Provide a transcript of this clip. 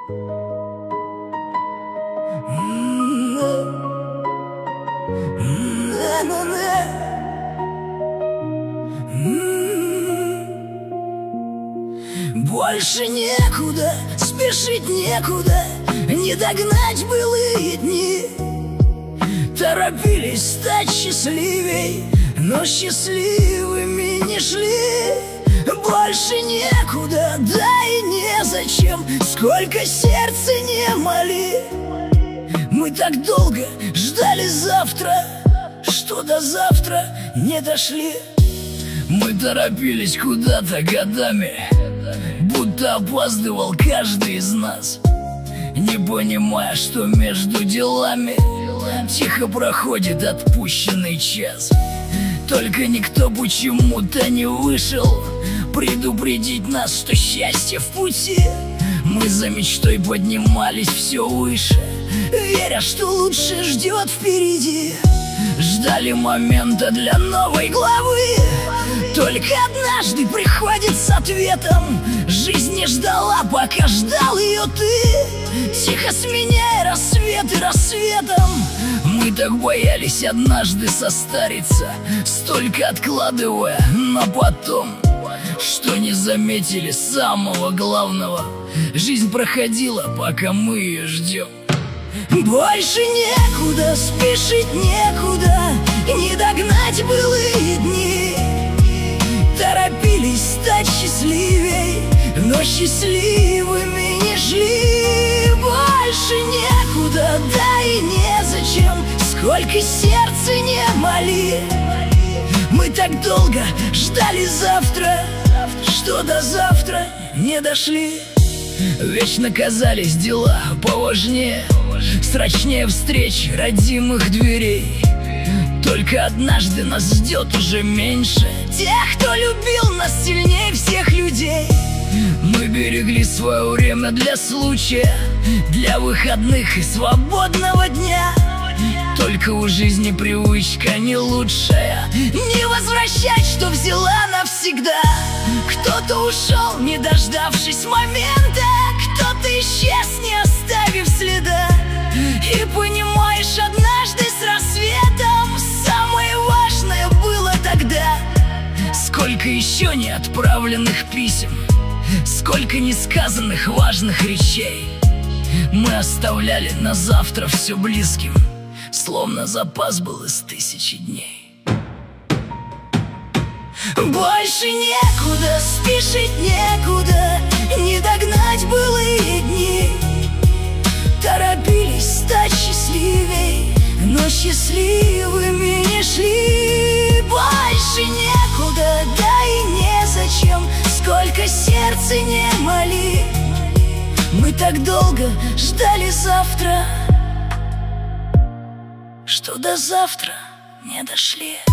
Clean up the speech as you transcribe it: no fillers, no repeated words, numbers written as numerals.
Больше некуда, спешить некуда, не догнать былые дни. Торопились стать счастливей, но счастливыми не шли. Больше некуда, да и незачем, сколько сердца не моли. Мы так долго ждали завтра, что до завтра не дошли. Мы торопились куда-то годами, будто опаздывал каждый из нас, не понимая, что между делами тихо проходит отпущенный час. Только никто почему-то не вышел предупредить нас, что счастье в пути. Мы за мечтой поднимались все выше, веря, что лучше ждет впереди. Ждали момента для новой главы, только однажды приходит с ответом. Жизнь не ждала, пока ждал ее ты, тихо сменяя рассветы рассветом. Мы так боялись однажды состариться, столько откладывая на потом, что не заметили самого главного. Жизнь проходила, пока мы ее ждем. Больше некуда, спешить некуда, не догнать былые дни. Торопились стать счастливей, но счастливыми не шли. Больше некуда, да и незачем, сколько сердца не моли. Мы так долго ждали завтра, что до завтра не дошли. Вечно казались дела поважнее, срочнее встреч родимых дверей. Только однажды нас ждет уже меньше тех, кто любил нас сильнее всех людей. Мы берегли свое время для случая, для выходных и свободного дня. Только у жизни привычка не лучшая, не возвращать, что взяла навсегда. Кто-то ушел, не дождавшись момента, кто-то исчез, не оставив следа. И понимаешь, однажды с рассветом самое важное было тогда. Сколько еще не отправленных писем, сколько несказанных важных речей мы оставляли на завтра все близким, словно запас был из 1000 дней. Больше некуда, спешить некуда, не догнать былые дни. Торопились стать счастливей, но счастливыми не шли. Больше некуда, да и незачем, сколько сердца не моли. Мы так долго ждали завтра, что до завтра не дошли.